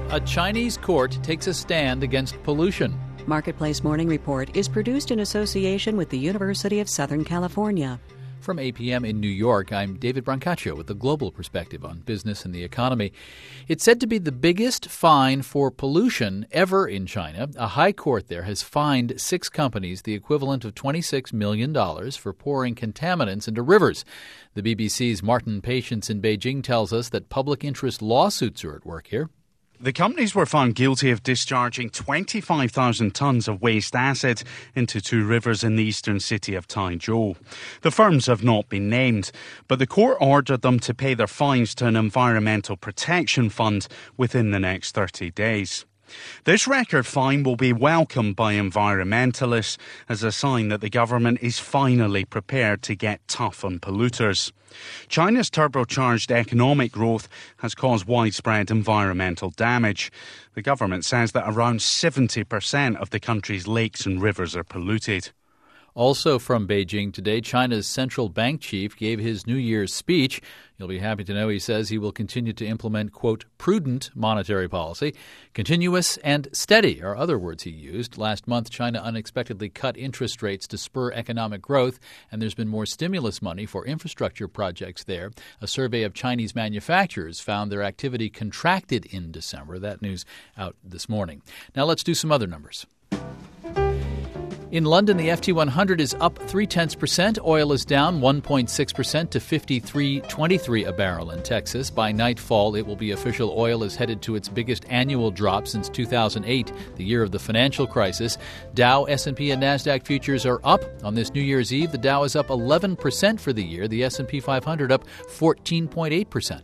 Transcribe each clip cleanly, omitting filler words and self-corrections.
A Chinese court takes a stand against pollution. Marketplace Morning Report is produced in association with the University of Southern California. From APM in New York, I'm David Brancaccio with a global perspective on business and the economy. It's said to be the biggest fine for pollution ever in China. A high court there has fined 6 companies the equivalent of $26 million for pouring contaminants into rivers. The BBC's Martin Patience in Beijing tells us that public interest lawsuits are at work here. The companies were found guilty of discharging 25,000 tonnes of waste acid into 2 rivers in the eastern city of Taizhou. The firms have not been named, but the court ordered them to pay their fines to an environmental protection fund within the next 30 days. This record fine will be welcomed by environmentalists as a sign that the government is finally prepared to get tough on polluters. China's turbocharged economic growth has caused widespread environmental damage. The government says that around 70% of the country's lakes and rivers are polluted. Also from Beijing today, China's central bank chief gave his New Year's speech. You'll be happy to know he says he will continue to implement, quote, prudent monetary policy. Continuous and steady are other words he used. Last month, China unexpectedly cut interest rates to spur economic growth, and there's been more stimulus money for infrastructure projects there. A survey of Chinese manufacturers found their activity contracted in December. That news out this morning. Now let's do some other numbers. In London, the FT100 is up 0.3%. Oil is down 1.6% to $53.23 a barrel in Texas. By nightfall, it will be official oil is headed to its biggest annual drop since 2008, the year of the financial crisis. Dow, S&P, and NASDAQ futures are up. On this New Year's Eve, the Dow is up 11% for the year. The S&P 500 up 14.8%.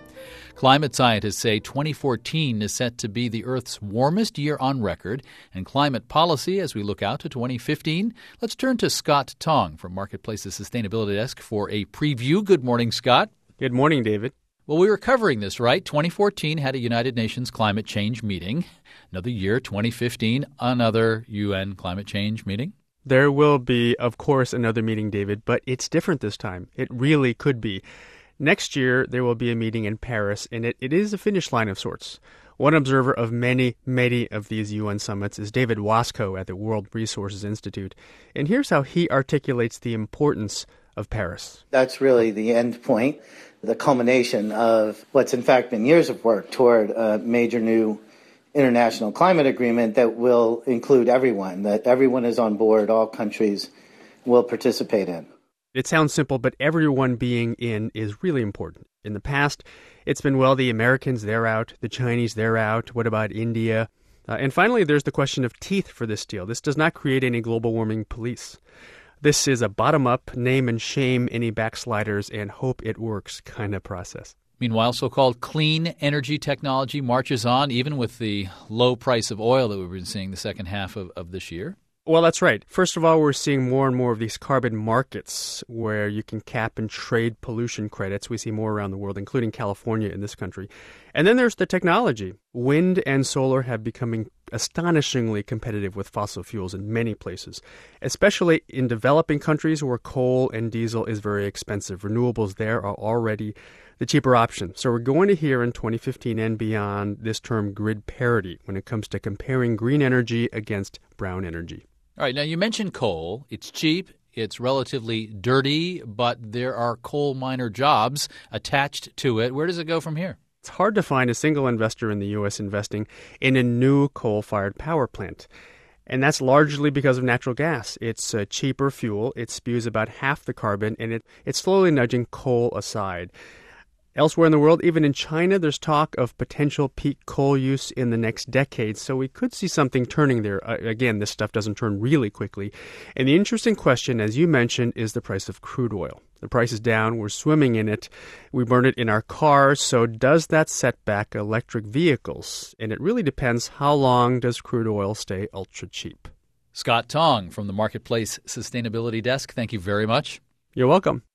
Climate scientists say 2014 is set to be the Earth's warmest year on record. And climate policy as we look out to 2015. Let's turn to Scott Tong from Marketplace's Sustainability Desk for a preview. Good morning, Scott. Good morning, David. Well, we were covering this, right? 2014 had a United Nations climate change meeting. Another year, 2015, another UN climate change meeting. There will be, of course, another meeting, David, but it's different this time. It really could be. Next year, there will be a meeting in Paris, and it is a finish line of sorts. One observer of many, many of these UN summits is David Wasco at the World Resources Institute. And here's how he articulates the importance of Paris. That's really the end point, the culmination of what's in fact been years of work toward a major new international climate agreement that will include everyone, that everyone is on board, all countries will participate in. It sounds simple, but everyone being in is really important. In the past, it's been, well, the Americans, they're out. The Chinese, they're out. What about India? And finally, there's the question of teeth for this deal. This does not create any global warming police. This is a bottom-up, name and shame any backsliders and hope it works kind of process. Meanwhile, so-called clean energy technology marches on, even with the low price of oil that we've been seeing the second half of this year. Well, that's right. First of all, we're seeing more and more of these carbon markets where you can cap and trade pollution credits. We see more around the world, including California in this country. And then there's the technology. Wind and solar have become astonishingly competitive with fossil fuels in many places, especially in developing countries where coal and diesel is very expensive. Renewables there are already the cheaper option. So we're going to hear in 2015 and beyond this term grid parity when it comes to comparing green energy against brown energy. All right, now you mentioned coal. It's cheap, it's relatively dirty, but there are coal miner jobs attached to it. Where does it go from here? It's hard to find a single investor in the U.S. investing in a new coal-fired power plant. And that's largely because of natural gas. It's a cheaper fuel, it spews about half the carbon, and it's slowly nudging coal aside. Elsewhere in the world, even in China, there's talk of potential peak coal use in the next decade, so we could see something turning there. Again, this stuff doesn't turn really quickly. And the interesting question, as you mentioned, is the price of crude oil. The price is down, we're swimming in it, we burn it in our cars, so does that set back electric vehicles? And it really depends how long does crude oil stay ultra cheap. Scott Tong from the Marketplace Sustainability Desk, thank you very much. You're welcome.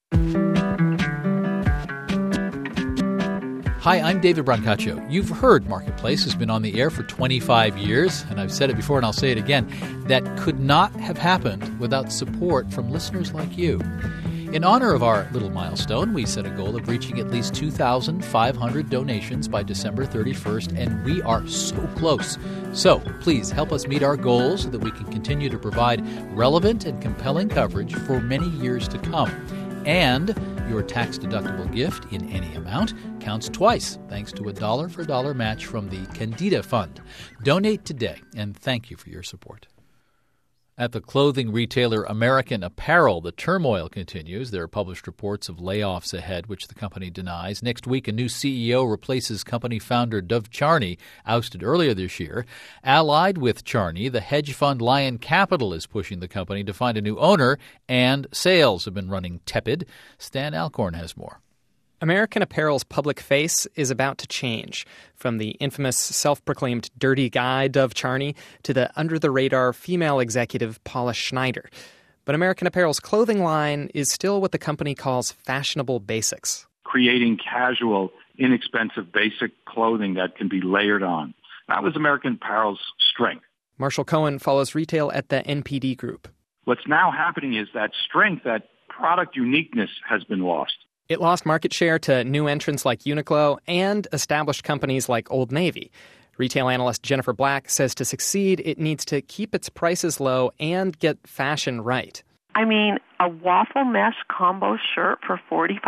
Hi, I'm David Brancaccio. You've heard Marketplace has been on the air for 25 years, and I've said it before and I'll say it again. That could not have happened without support from listeners like you. In honor of our little milestone, we set a goal of reaching at least 2,500 donations by December 31st, and we are so close. So please help us meet our goals so that we can continue to provide relevant and compelling coverage for many years to come. And your tax-deductible gift in any amount counts twice, thanks to a dollar-for-dollar match from the Candida Fund. Donate today, and thank you for your support. At the clothing retailer American Apparel, the turmoil continues. There are published reports of layoffs ahead, which the company denies. Next week, a new CEO replaces company founder Dov Charney, ousted earlier this year. Allied with Charney, the hedge fund Lion Capital is pushing the company to find a new owner, and sales have been running tepid. Stan Alcorn has more. American Apparel's public face is about to change, from the infamous self-proclaimed dirty guy Dov Charney to the under-the-radar female executive Paula Schneider. But American Apparel's clothing line is still what the company calls fashionable basics. Creating casual, inexpensive, basic clothing that can be layered on. That was American Apparel's strength. Marshall Cohen follows retail at the NPD Group. What's now happening is that strength, that product uniqueness has been lost. It lost market share to new entrants like Uniqlo and established companies like Old Navy. Retail analyst Jennifer Black says to succeed, it needs to keep its prices low and get fashion right. I mean, a waffle mesh combo shirt for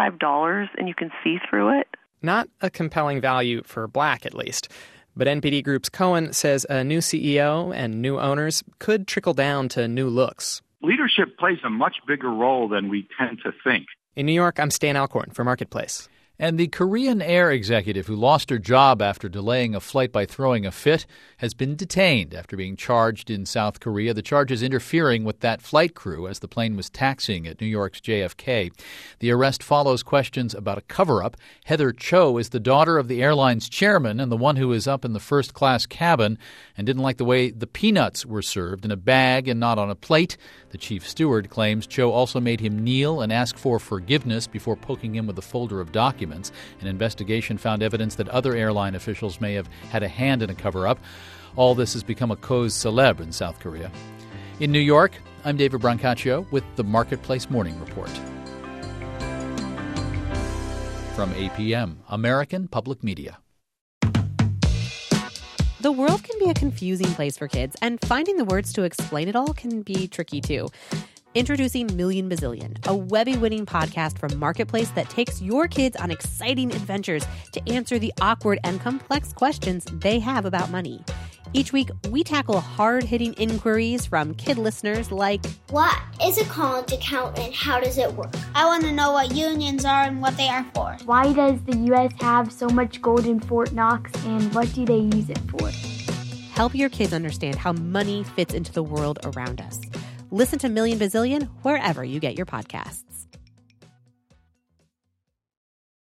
$45 and you can see through it? Not a compelling value for Black, at least. But NPD Group's Cohen says a new CEO and new owners could trickle down to new looks. Leadership plays a much bigger role than we tend to think. In New York, I'm Stan Alcorn for Marketplace. And the Korean Air executive who lost her job after delaying a flight by throwing a fit has been detained after being charged in South Korea. The charge is interfering with that flight crew as the plane was taxiing at New York's JFK. The arrest follows questions about a cover-up. Heather Cho is the daughter of the airline's chairman and the one who was up in the first-class cabin and didn't like the way the peanuts were served in a bag and not on a plate. The chief steward claims Cho also made him kneel and ask for forgiveness before poking him with a folder of documents. An investigation found evidence that other airline officials may have had a hand in a cover-up. All this has become a cause célèbre in South Korea. In New York, I'm David Brancaccio with the Marketplace Morning Report. From APM, American Public Media. The world can be a confusing place for kids, and finding the words to explain it all can be tricky too. Introducing Million Bazillion, a Webby-winning podcast from Marketplace that takes your kids on exciting adventures to answer the awkward and complex questions they have about money. Each week, we tackle hard-hitting inquiries from kid listeners like, what is a college account and how does it work? I want to know what unions are and what they are for. Why does the U.S. have so much gold in Fort Knox and what do they use it for? Help your kids understand how money fits into the world around us. Listen to Million Bazillion wherever you get your podcasts.